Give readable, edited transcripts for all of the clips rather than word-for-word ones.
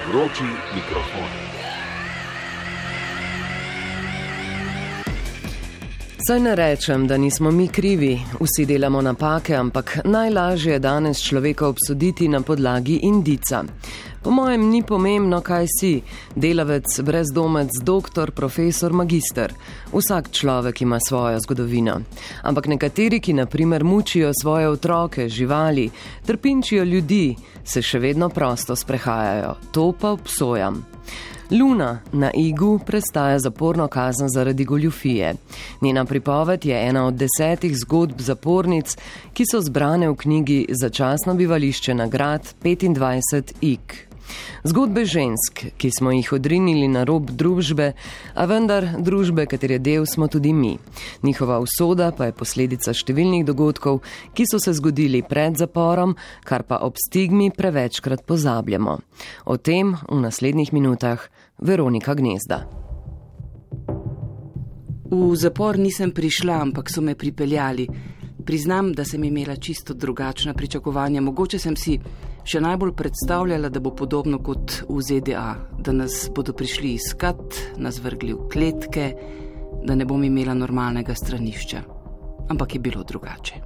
Vroči mikrofon. Saj ne rečem, da nismo mi krivi, vsi delamo napake, ampak najlažje je danes človeka obsoditi na podlagi indica. Po mojem ni pomembno, kaj si, delavec, brezdomec, doktor, profesor, magister. Vsak človek ima svojo zgodovino. Ampak nekateri, ki na primer mučijo svoje otroke, živali, trpinčijo ljudi, se še vedno prosto sprehajajo. To pa obsojam. Luna na Igu prestaja zaporno kazen zaradi goljufije. Njena pripoved je ena od 10 zgodb zapornic, ki so zbrane v knjigi Začasno bivališče nagrad 25 Ig. Zgodbe žensk, ki smo jih odrinili na rob družbe, a vendar družbe, katere del smo tudi mi. Njihova usoda pa je posledica številnih dogodkov, ki so se zgodili pred zaporom, kar pa ob stigmi prevečkrat pozabljamo. O tem v naslednjih minutah Veronika Gnezda. V zapor nisem prišla, ampak so me pripeljali. Priznam, da sem imela čisto drugačna pričakovanja. Mogoče sem si še najbolj predstavljala, da bo podobno kot v ZDA, da nas bodo prišli iskat, nas vrgli v kletke, da ne bom imela normalnega stranišča. Ampak je bilo drugače.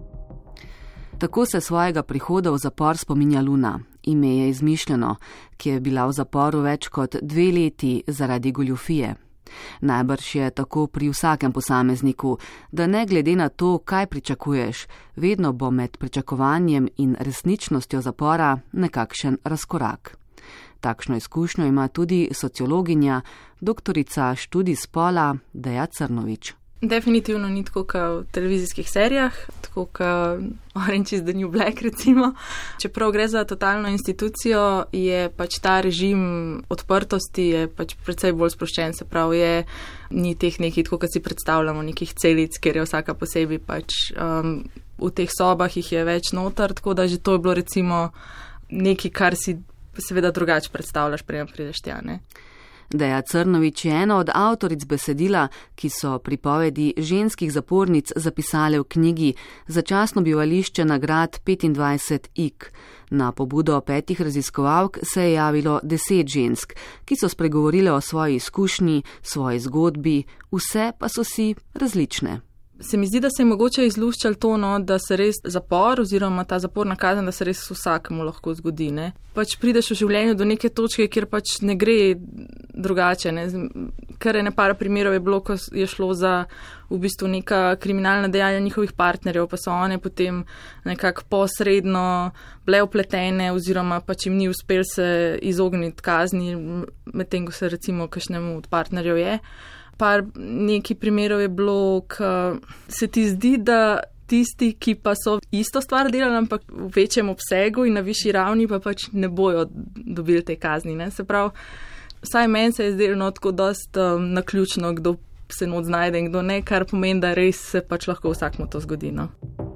Tako se svojega prihoda v zapor spominja Luna. Ime je izmišljeno, ki je bila v zaporu več kot 2 leti zaradi goljufije. Najbrž je tako pri vsakem posamezniku, da ne glede na to, kaj pričakuješ, vedno bo med pričakovanjem in resničnostjo zapora nekakšen razkorak. Takšno izkušnjo ima tudi sociologinja, doktorica študij spola Deja Crnovič. Definitivno ni tako kot v televizijskih serijah, tako kot Orange is the New Black recimo. Čeprav gre za totalno institucijo, je pač ta režim odprtosti je pač precej bolj sproščen, se pravi ni teh nekih, tako kot si predstavljamo, nekih celic, ker je vsaka posebej pač v teh sobah jih je več noter, tako da že to je bilo recimo nekaj, kar si seveda drugače predstavljaš, preden prideš tja, ne. Deja Crnovič je ena od avtoric besedila, ki so pripovedi ženskih zapornic zapisale v knjigi Začasno bivališče nagrad 25 Ig. Na pobudo 5 raziskovalk se je javilo 10 žensk, ki so spregovorile o svoji izkušnji, svoji zgodbi, vse pa so si različne. Se mi zdi, da se je mogoče izluščal to, da se res zapor oziroma ta zaporna kazen, da se res vsakemu lahko zgodi, ne. Pač prideš v življenju do neke točke, kjer pač ne gre drugače, ne. Kar ene par primerov je bilo, ko je šlo za v bistvu neka kriminalna dejanja njihovih partnerjev, pa so one potem nekako posredno bile vpletene oziroma pač jim ni uspel se izogniti kazni, medtem ko se recimo kakšnemu od partnerjev je. Par nekaj primerov je bilo, ko se ti zdi, da tisti, ki pa so isto stvar delali, ampak v večjem obsegu in na višji ravni, pa pač ne bojo dobili te kazni, ne. Se pravi, vsaj meni se je zdelo tako dosti naključno, kdo se not znajde in kdo ne, kar pomeni, da res se pač lahko vsakmu to zgodi, no.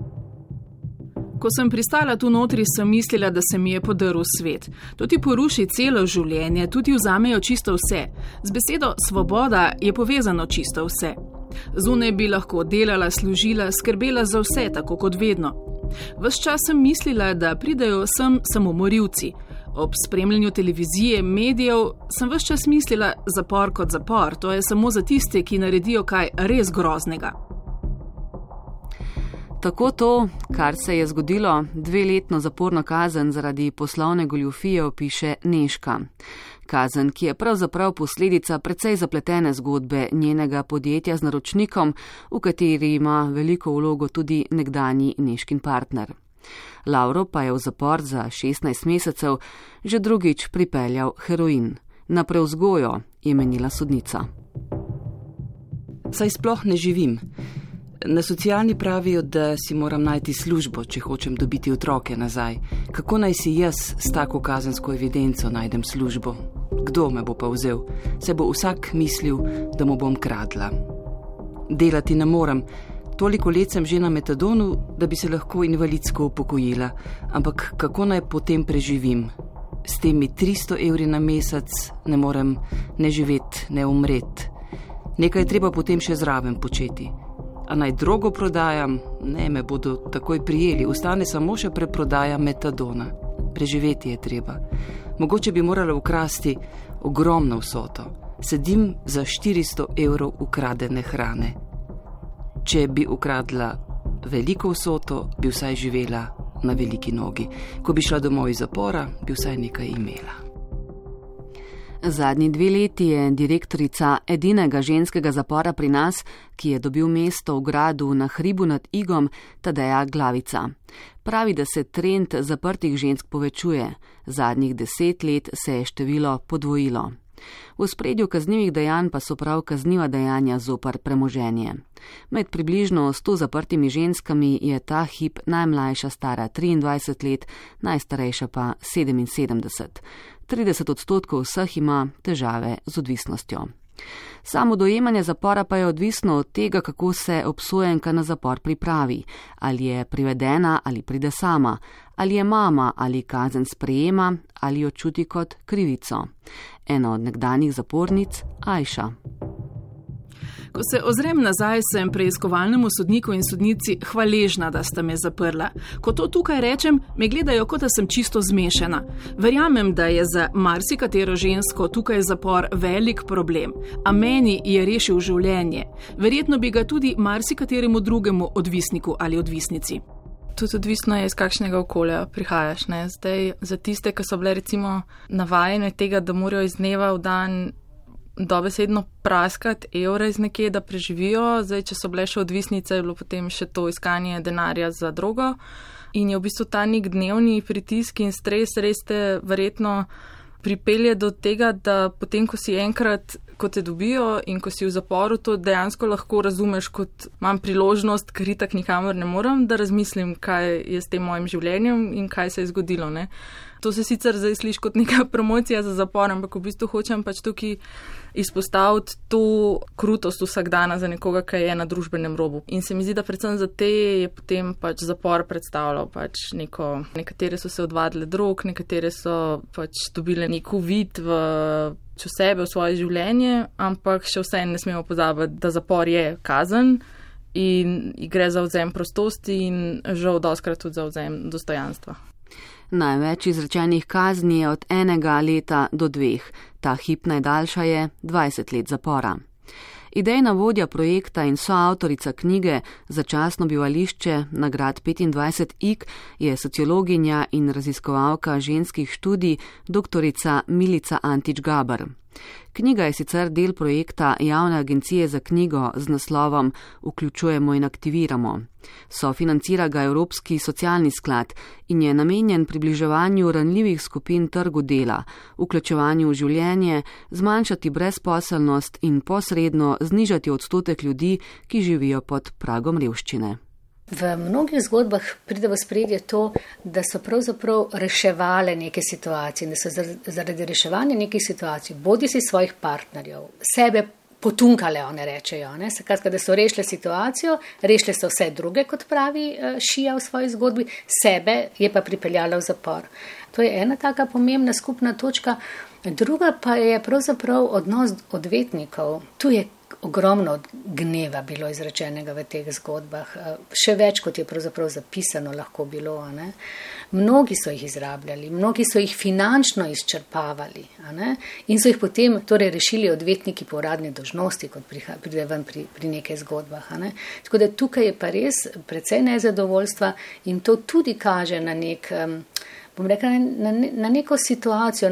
Ko sem pristala tu notri, sem mislila, da se mi je podrl svet. To ti poruši celo življenje, tudi vzamejo čisto vse. Z besedo svoboda je povezano čisto vse. Zunaj bi lahko delala, služila, skrbela za vse, tako kot vedno. Ves čas sem mislila, da pridejo sem samomorilci. Ob spremljanju televizije, medijev, sem ves čas mislila, zapor kot zapor, to je samo za tiste, ki naredijo kaj res groznega. Tako to, kar se je zgodilo, 2-letno zaporno kazen zaradi poslovne goljufije opiše Nežka. Kazen, ki je pravzaprav posledica precej zapletene zgodbe njenega podjetja z naročnikom, v kateri ima veliko vlogo tudi nekdanji Nežkin partner. Lauro pa je v zapor za 16 mesecev že drugič pripeljal heroin. Na prevzgojo, je menila sodnica. Saj sploh ne živim. Na socialni pravijo, da si moram najti službo, če hočem dobiti otroke nazaj. Kako naj si jaz s tako kazensko evidenco najdem službo? Kdo me bo pa vzel? Se bo vsak mislil, da mu bom kradla. Delati ne morem. Toliko let sem že na metadonu, da bi se lahko invalidsko upokojila. Ampak kako naj potem preživim? S temi 300 evri na mesec ne morem ne živeti, ne umreti. Nekaj treba potem še zraven početi. A naj drogo prodajam? Ne, me bodo takoj prijeli. Ostane samo še preprodaja metadona. Preživeti je treba. Mogoče bi morala ukrasti ogromno vsoto. Sedim za 400 € ukradene hrane. Če bi ukradla veliko vsoto, bi vsaj živela na veliki nogi. Ko bi šla domov iz zapora, bi vsaj nekaj imela. Zadnji 2 leti je direktorica edinega ženskega zapora pri nas, ki je dobil mesto v gradu na hribu nad Igom, Tadeja Glavica. Pravi, da se trend zaprtih žensk povečuje. Zadnjih 10 let se je število podvojilo. V ospredju kaznivih dejanj pa so prav kazniva dejanja zoper premoženje. Med približno 100 zaprtimi ženskami je ta hip najmlajša stara 23 let, najstarejša pa 77. 30% vseh ima težave z odvisnostjo. Samo dojemanje zapora pa je odvisno od tega, kako se obsojenka na zapor pripravi, ali je privedena ali pride sama, ali je mama ali kazen sprejema ali jo čuti kot krivico. Ena od nekdanjih zapornic, Ajša. Ko se ozrem nazaj, sem preiskovalnemu sodniku in sodnici hvaležna, da sta me zaprla. Ko to tukaj rečem, me gledajo, kot da sem čisto zmešana. Verjamem, da je za marsikatero žensko tukaj zapor velik problem, a meni je rešil življenje. Verjetno bi ga tudi marsikateremu drugemu odvisniku ali odvisnici. Tudi odvisno je, iz kakšnega okolja prihajaš. Ne? Zdaj, za tiste, ki so bile recimo navajene tega, da morajo iz dneva v dan dobesedno praskati evre iz nekje, da preživijo. Zdaj, če so bile še odvisnice, je bilo potem še to iskanje denarja za drogo. In je v bistvu ta nek dnevni pritisk in stres res te verjetno pripelje do tega, da potem, ko si enkrat, ko te dobijo in ko si v zaporu, to dejansko lahko razumeš kot imam priložnost, ker itak nikamor ne morem, da razmislim, kaj je s tem mojim življenjem in kaj se je zgodilo. Ne? To se sicer zdaj sliši kot neka promocija za zapor, ampak v bistvu hočem pač tukaj izpostaviti to krutost vsakdana za nekoga, ki je na družbenem robu. In se mi zdi, da predvsem za te je potem pač zapor predstavljal pač neko, nekatere so se odvadile drog, nekatere so pač dobile nek uvid v sebe, v svoje življenje, ampak še vse ne smemo pozabiti, da zapor je kazen in gre za odvzem prostosti in žal dostikrat tudi za odvzem dostojanstva. Največ izrečenih kazni je od 1 leta do 2. Ta hip najdaljša je 20 let zapora. Idejna vodja projekta in soavtorica knjige Začasno bivališče nagrad 25 IK je sociologinja in raziskovalka ženskih študij doktorica Milica Antič-Gaber. Knjiga je sicer del projekta Javne agencije za knjigo z naslovom Vključujemo in aktiviramo. Sofinancira ga Evropski socialni sklad in je namenjen približevanju ranljivih skupin trgu dela, vključevanju v življenje, zmanjšati brezposelnost in posredno znižati odstotek ljudi, ki živijo pod pragom revščine. V mnogih zgodbah pride v spredje to, da so pravzaprav reševale neke situacije, da so zaradi reševanja nekih situacij, bodi si svojih partnerjev, sebe potunkale, one rečejo, ne? Skratka, da so rešile situacijo, rešile so vse druge, kot pravi Šija v svoji zgodbi, sebe je pa pripeljala v zapor. To je ena taka pomembna skupna točka. Druga pa je pravzaprav odnos odvetnikov. Tu je ogromno gneva bilo izrečenega v teh zgodbah, še več, kot je pravzaprav zapisano lahko bilo. Ne? Mnogi so jih izrabljali, mnogi so jih finančno izčrpavali, ne? In so jih potem torej rešili odvetniki po uradni dolžnosti, kot pride ven pri nekaj zgodbah. Ne? Tako da tukaj je pa res precej nezadovoljstva in to tudi kaže na nek, bom rekla, na neko situacijo,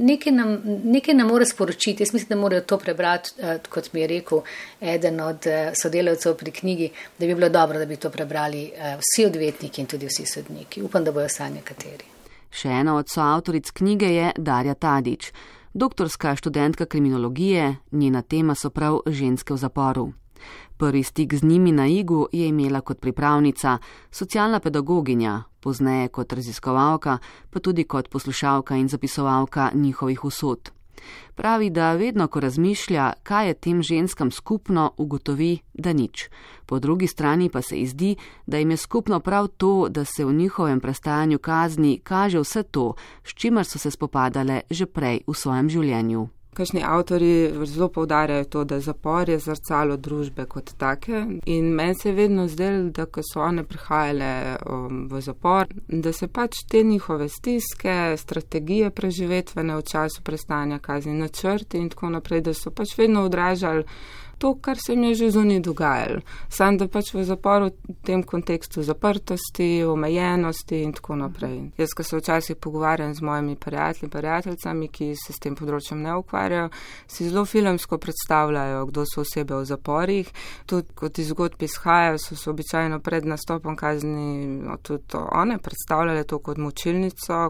nekaj nam mora sporočiti. Jaz mislim, da morajo to prebrati, kot mi je rekel eden od sodelavcev pri knjigi, da bi bilo dobro, da bi to prebrali vsi odvetniki in tudi vsi sodniki. Upam, da bojo vsaj nekateri. Še ena od soavtoric knjige je Darja Tadić. Doktorska študentka kriminologije, njena tema so prav ženske v zaporu. Prvi stik z njimi na Igu je imela kot pripravnica, socialna pedagoginja, pozneje kot raziskovalka, pa tudi kot poslušalka in zapisovalka njihovih usod. Pravi, da vedno, ko razmišlja, kaj je tem ženskam skupno, ugotovi, da nič. Po drugi strani pa se ji zdi, da jim je skupno prav to, da se v njihovem prestajanju kazni kaže vse to, s čimer so se spopadale že prej v svojem življenju. Kakšni avtori zelo poudarjajo to, da zapor je zrcalo družbe kot take in meni se je vedno zdelo, da ko so one prihajale v zapor, da se pač te njihove stiske, strategije preživetvene v času prestajanja kazni, načrti in tako naprej, da so pač vedno odražali to, kar se mi je že zunaj dogajalo. Sam, da pač v zaporu v tem kontekstu zaprtosti, omejenosti in tako naprej. Jaz, ko se včasih pogovarjam z mojimi prijateljicami, ki se s tem področjem ne ukvarjajo, si zelo filmsko predstavljajo, kdo so osebe v zaporih. Tudi kot iz zgodb izhajajo, so se običajno pred nastopom kazni tudi one predstavljale to kot mučilnico,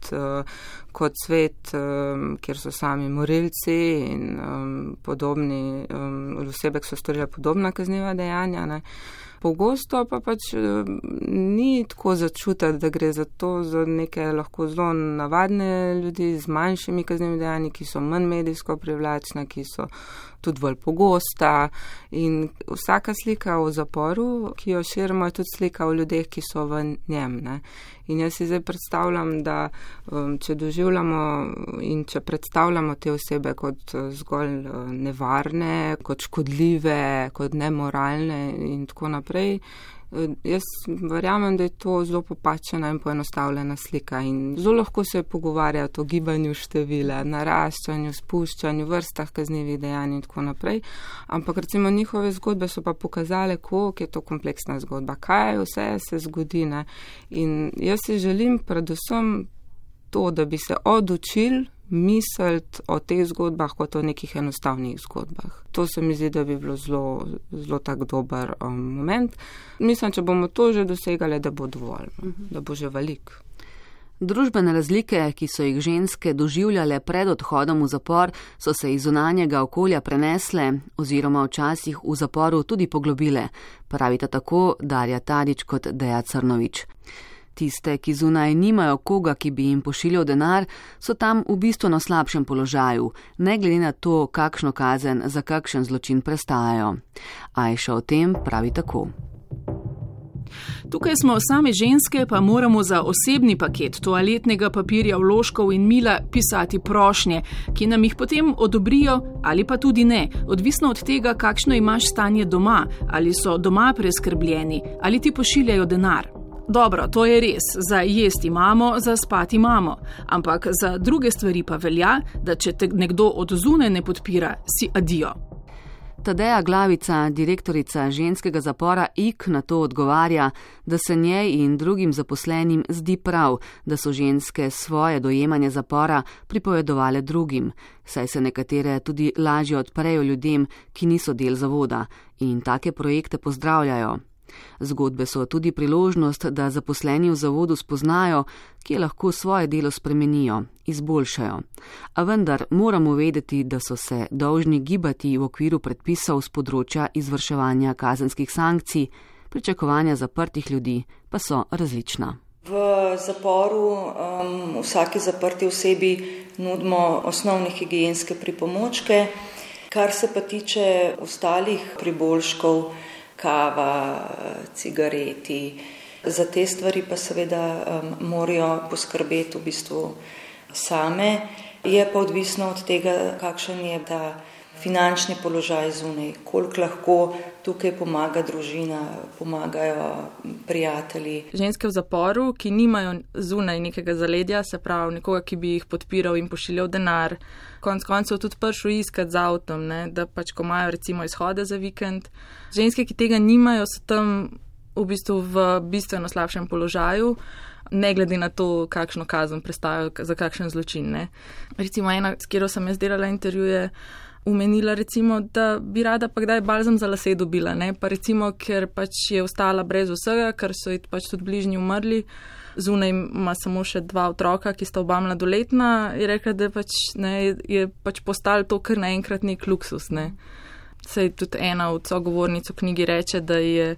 kot svet, kjer so sami morilci in podobni osebe, ki so storile podobna kazniva dejanja. Ne. Pogosto pa pač ni tako začutiti, da gre za to, za neke lahko zelo navadne ljudi z manjšimi kaznivimi dejanji, ki so manj medijsko privlačne, ki so tudi bolj pogosta in vsaka slika v zaporu, ki jo širimo, je tudi slika o ljudeh, ki so v njem. Ne. In jaz si zdaj predstavljam, da če doživljamo in če predstavljamo te osebe kot zgolj nevarne, kot škodljive, kot nemoralne in tako naprej, jaz verjamem, da je to zelo popačena in poenostavljena slika in zelo lahko se pogovarjati o gibanju števila, naraščanju, spuščanju, vrstah kaznivih dejanj in tako naprej, ampak recimo njihove zgodbe so pa pokazale, koliko je to kompleksna zgodba, kaj vse se zgodi. Ne? In jaz si želim predvsem to, da bi se odučili misliti o teh zgodbah kot o nekih enostavnih zgodbah. To se mi zdi, da bi bilo zelo tak dober moment. Mislim, če bomo to že dosegali, da bo dovolj, da bo že velik. Družbene razlike, ki so jih ženske doživljale pred odhodom v zapor, so se iz zunanjega okolja prenesle oziroma včasih v zaporu tudi poglobile, pravita tako Darja Tadić kot Deja Crnović. Tiste, ki zunaj nimajo koga, ki bi jim pošiljal denar, so tam v bistvu na slabšem položaju, ne glede na to, kakšno kazen za kakšen zločin prestajajo. Ajša o tem pravi tako. Tukaj smo same ženske, pa moramo za osebni paket toaletnega papirja, vložkov in mila pisati prošnje, ki nam jih potem odobrijo ali pa tudi ne, odvisno od tega, kakšno imaš stanje doma, ali so doma preskrbljeni, ali ti pošiljajo denar. Dobro, to je res, za jesti imamo, za spati imamo, ampak za druge stvari pa velja, da če te nekdo od zunaj ne podpira, si adijo. Tadeja Glavica, direktorica ženskega zapora IK, na to odgovarja, da se njej in drugim zaposlenim zdi prav, da so ženske svoje dojemanje zapora pripovedovale drugim, saj se nekatere tudi lažje odprejo ljudem, ki niso del zavoda, in take projekte pozdravljajo. Zgodbe so tudi priložnost, da zaposleni v zavodu spoznajo, kje lahko svoje delo spremenijo, izboljšajo. A vendar moramo vedeti, da so se dolžni gibati v okviru predpisov z področja izvrševanja kazenskih sankcij, pričakovanja zaprtih ljudi pa so različna. V zaporu vsaki zaprti osebi nudimo osnovne higienske pripomočke, kar se pa tiče ostalih priboljškov, kava, cigareti. Za te stvari pa seveda morajo poskrbeti v bistvu same. Je pa odvisno od tega, kakšen je ta finančni položaj zunaj, koliko lahko tukaj pomaga družina, pomagajo prijatelji. Ženske v zaporu, ki nimajo zunaj nekega zaledja, se pravi nekoga, ki bi jih podpiral in pošiljal denar, konec koncev tudi prišel iskati z avtom, ne, da pač ko imajo recimo izhode za vikend. Ženske, ki tega nimajo, so tam v bistvu v bistveno slabšem položaju, ne glede na to, kakšno kazen prestajajo za kakšen zločin. Ne. Recimo ena, s katero sem jaz delala intervjuje, umenila recimo, da bi rada pa kdaj balzam za lase dobila, ne, pa recimo, ker pač je ostala brez vsega, ker so ji pač tudi bližnji umrli, zunaj ima samo še 2 otroka, ki sta oba mladoletna, je rekla, da pač, ne, je pač postal to kar naenkrat nek luksus. Ne. Sej tudi ena od sogovornic v knjigi reče, da je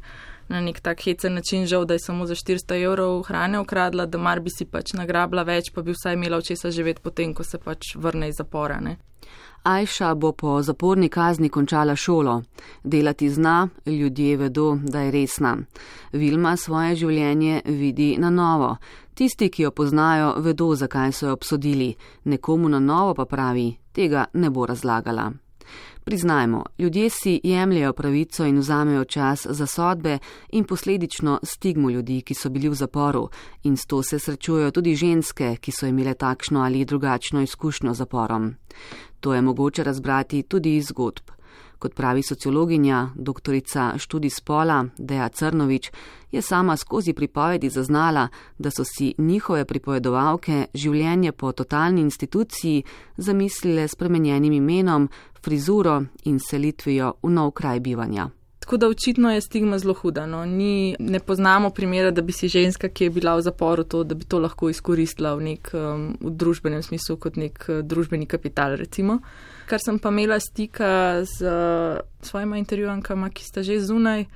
na nek tak hecen način, žal, da je samo za 400 evrov hrane ukradla, da mar bi si pač nagrabila več, pa bi vsaj imela od česa živeti potem, ko se pač vrne iz zapora, ne. Ajša bo po zaporni kazni končala šolo. Delati zna, ljudje vedo, da je resna. Vilma svoje življenje vidi na novo. Tisti, ki jo poznajo, vedo, zakaj so jo obsodili. Nekomu na novo pa pravi, tega ne bo razlagala. Priznajmo, ljudje si jemljejo pravico in vzamejo čas za sodbe in posledično stigmo ljudi, ki so bili v zaporu, in s to se srečujejo tudi ženske, ki so imele takšno ali drugačno izkušnjo z zaporom. To je mogoče razbrati tudi iz zgodb. Kot pravi sociologinja, doktorica študij spola Deja Crnovič, je sama skozi pripovedi zaznala, da so si njihove pripovedovalke življenje po totalni instituciji zamislile s spremenjenim imenom, frizuro in selitvijo v nov kraj bivanja. Tako da očitno je stigma zelo huda. No. Ne poznamo primera, da bi si ženska, ki je bila v zaporu, da bi to lahko izkoristila v družbenem smislu kot nek družbeni kapital, recimo. Kar sem pa imela stika z svojima intervjuankama, ki sta že zunaj,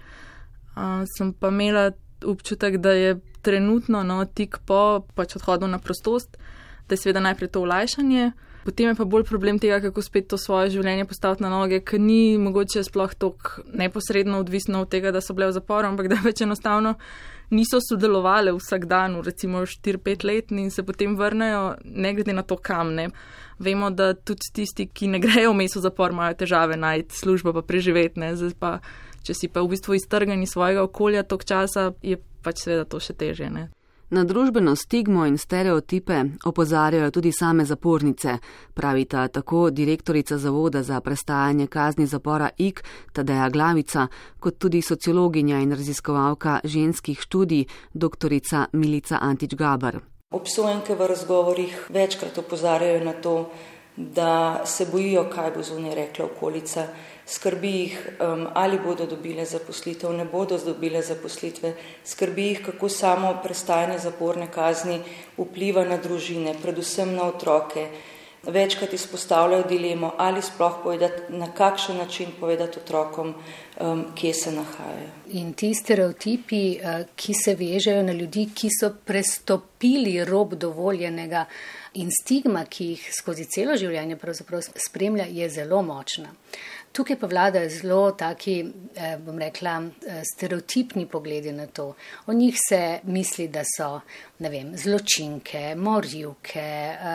sem pa imela občutek, da je trenutno tik po odhodu na prostost, da je seveda najprej to olajšanje, potem je pa bolj problem tega, kako spet to svoje življenje postaviti na noge, ker ni mogoče sploh toliko neposredno odvisno od tega, da so bile v zaporu, ampak da več enostavno niso sodelovali vsak dan, recimo 4-5 let in se potem vrnejo, ne glede na to kam, ne. Vemo, da tudi tisti, ki ne grejo vmes v zapor, imajo težave najti službo pa preživeti, ne. Zdaj pa, če si pa v bistvu iztrgan iz svojega okolja toliko časa, je pač seveda to še težje, ne. Na družbeno stigmo in stereotipe opozarjajo tudi same zapornice, pravita tako direktorica Zavoda za prestajanje kazni zapora IK Tadeja Glavica, kot tudi sociologinja in raziskovalka ženskih študij doktorica Milica Antič Gaber. Obsojenke v razgovorih večkrat opozarjajo na to, da se bojijo, kaj bo zunaj rekla okolica. Skrbi jih, ali bodo dobile zaposlitev, ne bodo dobile zaposlitve. Skrbi jih, kako samo prestajanje zaporne kazni vpliva na družine, predvsem na otroke. Večkrat izpostavljajo dilemo, ali sploh povedati, na kakšen način povedati otrokom, kje se nahajajo. In ti stereotipi, ki se vežejo na ljudi, ki so prestopili rob dovoljenega, in stigma, ki jih skozi celo življenje pravzaprav spremlja, je zelo močna. Tukaj pa vladajo zelo taki, bom rekla, stereotipni pogledi na to. O njih se misli, da so, ne vem, zločinke, morilke,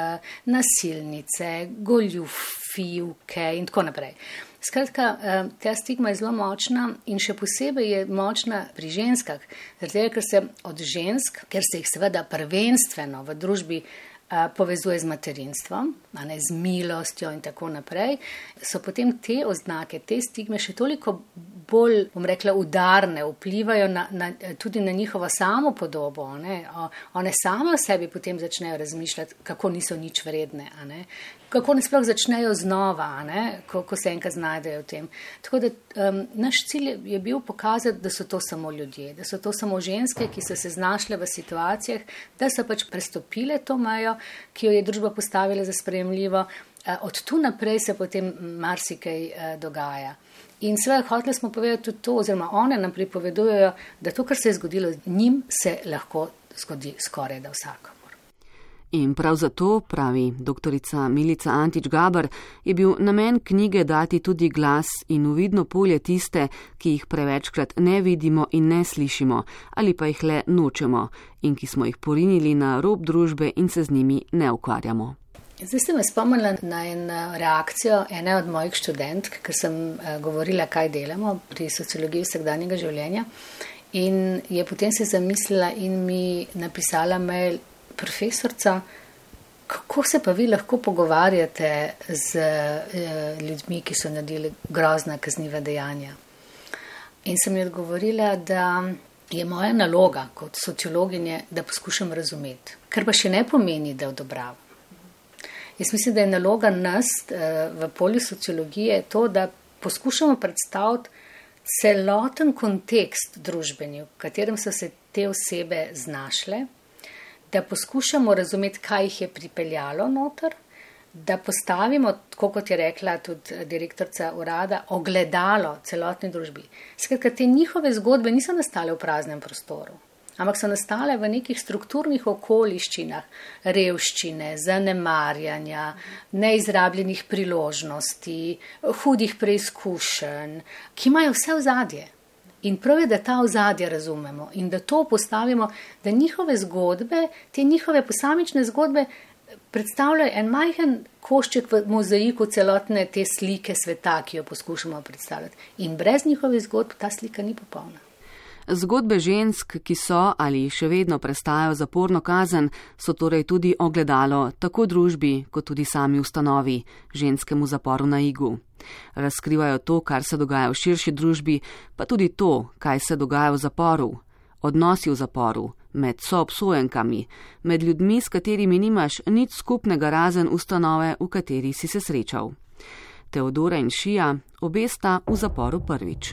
nasilnice, goljufivke in tako naprej. Skratka, ta stigma je zelo močna in še posebej je močna pri ženskah, zato ker se od žensk, ker se jih seveda prvenstveno v družbi povezuje z materinstvom, z milostjo in tako naprej, so potem te oznake, te stigme še toliko bolj, bom rekla, udarne, vplivajo tudi na njihovo samo podobo. One same o sebi potem začnejo razmišljati, kako niso nič vredne, kako ne sploh začnejo znova, ko se enkrat znajdejo v tem. Tako da naš cilj je bil pokazati, da so to samo ljudje, da so to samo ženske, ki so se znašle v situacijah, da so pač prestopile to mejo, ki jo je družba postavila za sprejemljivo. Od tu naprej se potem marsikaj dogaja. In seveda hoteli smo povedati tudi to, oziroma one nam pripovedujejo, da to, kar se je zgodilo njim, se lahko zgodi skoraj da vsakomur. In prav zato, pravi doktorica Milica Antič Gaber, je bil namen knjige dati tudi glas in uvidno polje tiste, ki jih prevečkrat ne vidimo in ne slišimo, ali pa jih le nočemo in ki smo jih porinili na rob družbe in se z njimi ne ukvarjamo. Zdaj ste me spomnila na eno reakcijo ene od mojih študentk, ker sem govorila, kaj delamo pri sociologiji vsakdanjega življenja, in je potem se zamislila in mi napisala mail: profesorca, kako se pa vi lahko pogovarjate z ljudmi, ki so naredili grozna kazniva dejanja? In sem ji odgovorila, da je moja naloga kot sociologinje, da poskušam razumeti, kar pa še ne pomeni, da odobravam. Jaz mislim, da je naloga nas v polju sociologije to, da poskušamo predstaviti celoten kontekst družbeni, v katerem so se te osebe znašle, da poskušamo razumeti, kaj jih je pripeljalo noter, da postavimo, tako kot je rekla tudi direktorica urada, ogledalo celotni družbi. Skratka, te njihove zgodbe niso nastale v praznem prostoru, ampak so nastale v nekih strukturnih okoliščinah, revščine, zanemarjanja, neizrabljenih priložnosti, hudih preizkušenj, ki imajo vse ozadje. In prav je, da ta ozadja razumemo in da to postavimo, da njihove zgodbe, te njihove posamične zgodbe predstavljajo en majhen košček v mozaiku celotne te slike sveta, ki jo poskušamo predstavljati. In brez njihovih zgodb ta slika ni popolna. Zgodbe žensk, ki so ali še vedno prestajajo zaporno kazen, so torej tudi ogledalo tako družbi, kot tudi sami ustanovi, ženskemu zaporu na Igu. Razkrivajo to, kar se dogaja v širši družbi, pa tudi to, kaj se dogaja v zaporu. Odnosi v zaporu, med soobsojenkami, med ljudmi, s katerimi nimaš nič skupnega razen ustanove, v kateri si se srečal. Teodora in Šija, obe sta v zaporu prvič.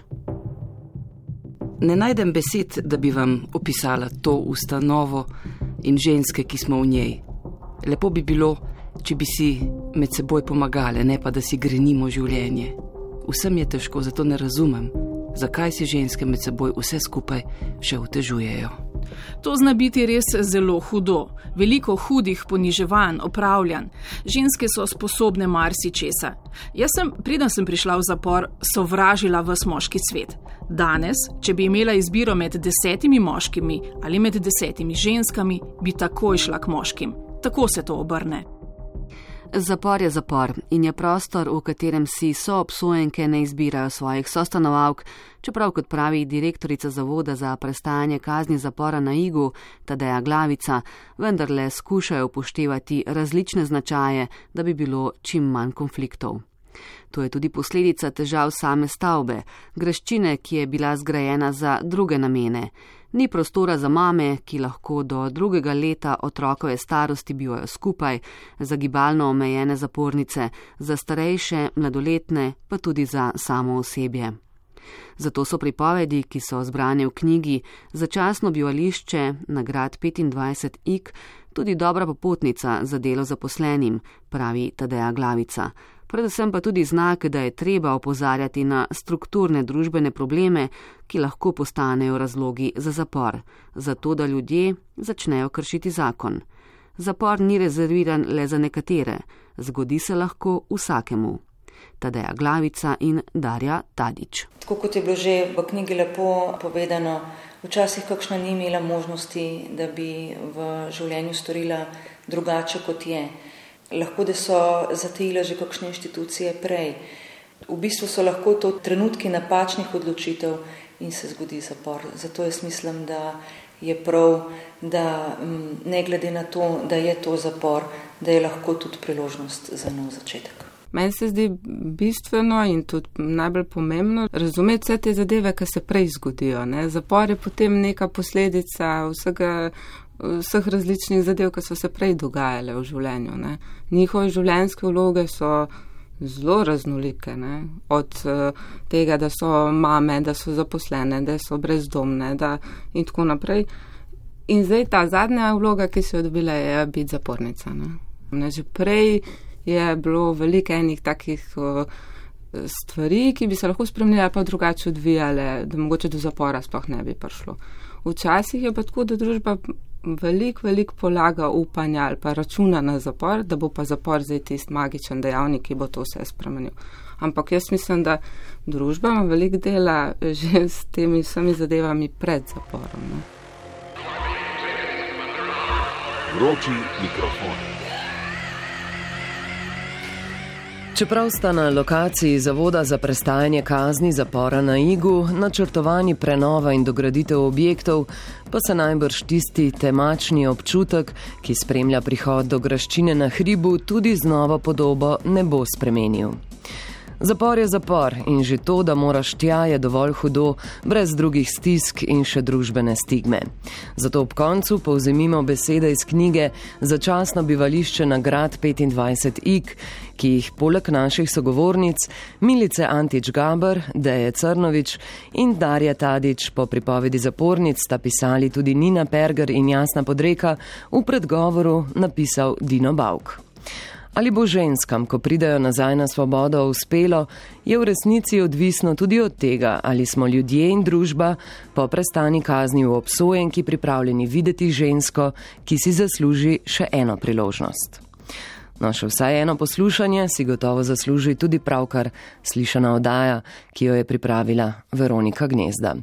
Ne najdem besed, da bi vam opisala to ustanovo in ženske, ki smo v njej. Lepo bi bilo, če bi si med seboj pomagale, ne pa da si grenimo življenje. Vsem je težko, zato ne razumem, zakaj si ženske med seboj vse skupaj še otežujejo. To zna biti res zelo hudo. Veliko hudih poniževanj, opravljanj. Ženske so sposobne marsičesa. Jaz sem, preden sem prišla v zapor, sovražila ves moški svet. Danes, če bi imela izbiro med 10 moškimi ali med 10 ženskami, bi takoj šla k moškim. Tako se to obrne. Zapor je zapor in je prostor, v katerem si soobsojenke ne izbirajo svojih sostanovalk, čeprav, kot pravi direktorica Zavoda za prestajanje kazni zapora na Igu, Tadeja Glavica, vendarle skušajo upoštevati različne značaje, da bi bilo čim manj konfliktov. To je tudi posledica težav same stavbe, graščine, ki je bila zgrajena za druge namene. Ni prostora za mame, ki lahko do 2. leta otrokove starosti bivajo skupaj, za gibalno omejene zapornice, za starejše, mladoletne, pa tudi za samo osebje. Zato so pripovedi, ki so zbrane v knjigi Začasno bivališče na grad 25 Ig, tudi dobra popotnica za delo zaposlenim, pravi Tadeja Glavica. Predvsem pa tudi znak, da je treba opozarjati na strukturne družbene probleme, ki lahko postanejo razlogi za zapor, zato da ljudje začnejo kršiti zakon. Zapor ni rezerviran le za nekatere, zgodi se lahko vsakemu. Tadeja Glavica in Darja Tadić. Tako kot je bilo že v knjigi lepo povedano, včasih kakšna ni imela možnosti, da bi v življenju storila drugače kot je. Lahko, da so zatejile že kakšne inštitucije prej. V bistvu so lahko to trenutki napačnih odločitev in se zgodi zapor. Zato jaz mislim, da je prav, da ne glede na to, da je to zapor, da je lahko tudi priložnost za nov začetek. Meni se zdi bistveno in tudi najbolj pomembno razumeti vse te zadeve, ki se prej zgodijo. Ne? Zapor je potem neka posledica vseh različnih zadev, ki so se prej dogajale v življenju. Ne? Njihove življenjske vloge so zelo raznolike. Ne? Od tega, da so mame, da so zaposlene, da so brezdomne in tako naprej. In zdaj ta zadnja vloga, ki so jo dobila, je biti zapornica. Ne? Že prej je bilo veliko enih takih stvari, ki bi se lahko spremenile pa drugače odvijale, da mogoče do zapora sploh ne bi prišlo. Včasih je pa tako, da družba veliko polaga upanja ali pa računa na zapor, da bo pa zapor zdaj tisti magičen dejavnik, ki bo to vse spremenil. Ampak jaz mislim, da družba ima veliko dela že s temi vsemi zadevami pred zaporom. Ne? Vroči mikrofon. Čeprav sta na lokaciji Zavoda za prestajanje kazni zapora na Igu načrtovani prenova in dograditev objektov, pa se najbrž tisti temačni občutek, ki spremlja prihod do graščine na hribu, tudi z novo podobo ne bo spremenil. Zapor je zapor in že to, da moraš tja, je dovolj hudo, brez drugih stisk in še družbene stigme. Zato ob koncu povzemimo besede iz knjige Začasno bivališče na grad 25 Ig, ki jih poleg naših sogovornic Milice Antić-Gaber, Deje Crnović in Darja Tadić po pripovedi zapornic sta pisali tudi Nina Perger in Jasna Podreka, v predgovoru napisal Dino Bauk. Ali bo ženskam, ko pridejo nazaj na svobodo, uspelo, je v resnici odvisno tudi od tega, ali smo ljudje in družba po prestani kazni v obsojenki pripravljeni videti žensko, ki si zasluži še eno priložnost. No, še vsaj eno poslušanje si gotovo zasluži tudi pravkar slišana oddaja, ki jo je pripravila Veronika Gnezda.